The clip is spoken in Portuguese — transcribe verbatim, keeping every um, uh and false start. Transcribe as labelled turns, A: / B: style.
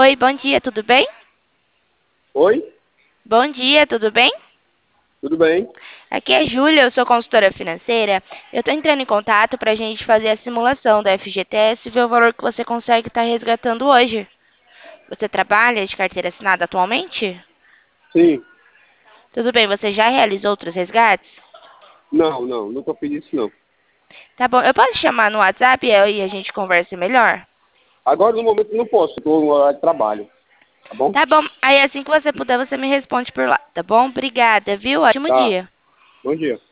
A: Oi, bom dia, tudo bem?
B: Oi,
A: Bom dia, tudo bem?
B: tudo bem?
A: Aqui é Júlia, eu sou consultora financeira. Eu estou entrando em contato para a gente fazer a simulação da F G T S e ver o valor que você consegue estar resgatando hoje. Você trabalha de carteira assinada atualmente?
B: Sim.
A: Tudo bem, você já realizou outros resgates?
B: Não, não, nunca fiz isso não.
A: Tá bom, eu posso te chamar no WhatsApp e aí a gente conversa melhor?
B: Agora no momento não posso, estou no horário de trabalho, tá bom?
A: Tá bom, aí assim que você puder, você me responde por lá, tá bom? Obrigada, viu? Ótimo
B: Tá,
A: dia.
B: bom dia.